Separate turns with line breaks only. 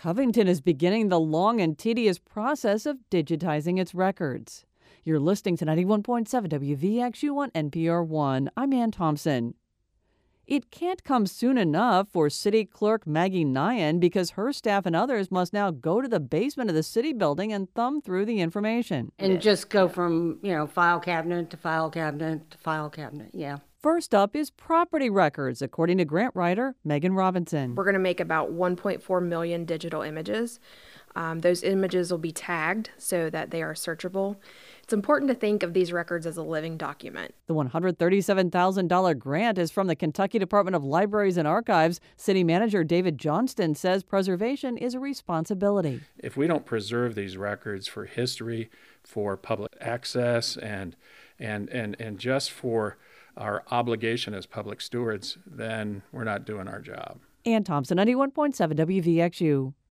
Covington is beginning the long and tedious process of digitizing its records. You're listening to 91.7 WVXU on NPR One. I'm Ann Thompson. It can't come soon enough for City Clerk Maggie Nyan because her staff and others must now go to the basement of the city building and thumb through the information.
And just go from, file cabinet to file cabinet to file cabinet, yeah.
First up is property records, according to grant writer Megan Robinson.
We're going to make about 1.4 million digital images. Those images will be tagged so that they are searchable. It's important to think of these records as a living document.
The $137,000 grant is from the Kentucky Department of Libraries and Archives. City Manager David Johnston says preservation is a responsibility.
If we don't preserve these records for history, for public access, and just for our obligation as public stewards, then we're not doing our job.
Ann Thompson, 91.7 WVXU.